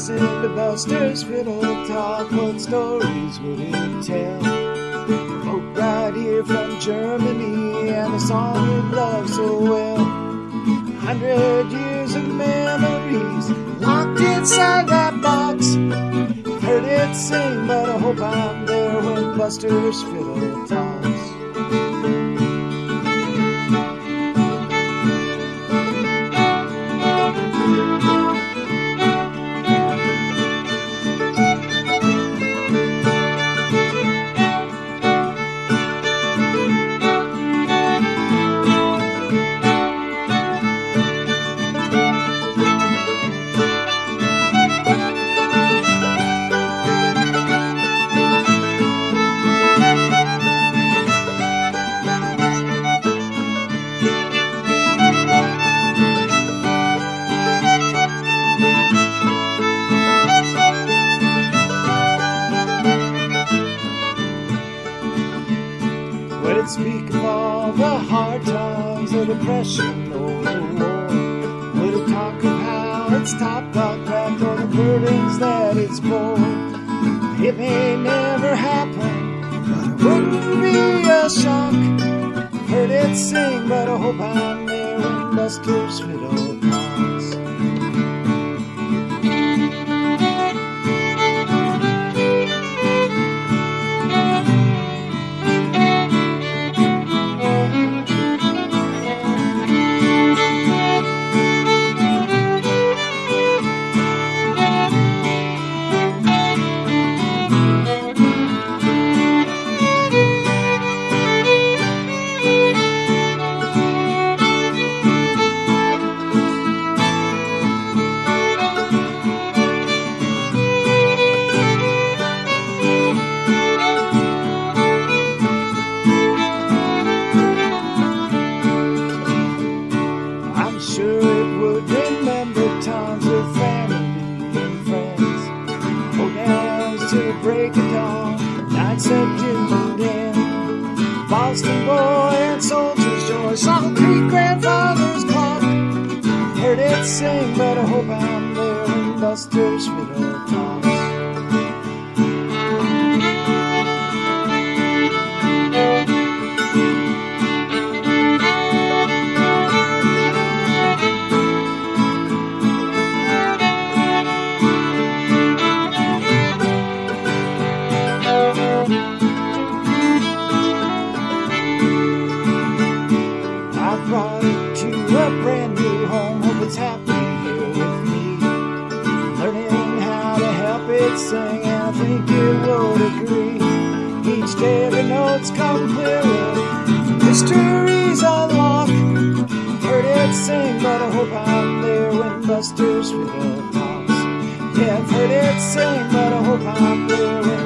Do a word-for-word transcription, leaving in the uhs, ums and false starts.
listen to Buster's Fiddle Talk. What stories would it tell? Folk right here from Germany, and a song we love so well. Hundred years of memories locked inside that box. Heard it sing, but I hope I'm there when Buster's Fiddle talks. Would it speak of all the hard times, the depression or the war? Would it talk of how its top got cracked or the burdens that it's bore? It may never happen, but it wouldn't be a shock. Heard it sing, but I hope I'm there when Buster's Fiddle talks. Sure it would remember times with family and friends. Hold hands to the break of dawn, nights of doom and end. Boston boy and soldier's joy, Salt Creek grandfather's clock. Heard it sing, but I hope I'm there when Buster's Fiddle talks. Brought it to a brand new home, hope it's happy here with me. Learning how to help it sing, and I think it would agree. Each day the notes come clearer, mysteries unlock. Heard it sing, but I hope I'm there when Buster's Fiddle talks. Yeah, I've heard it sing, but I hope I'm there when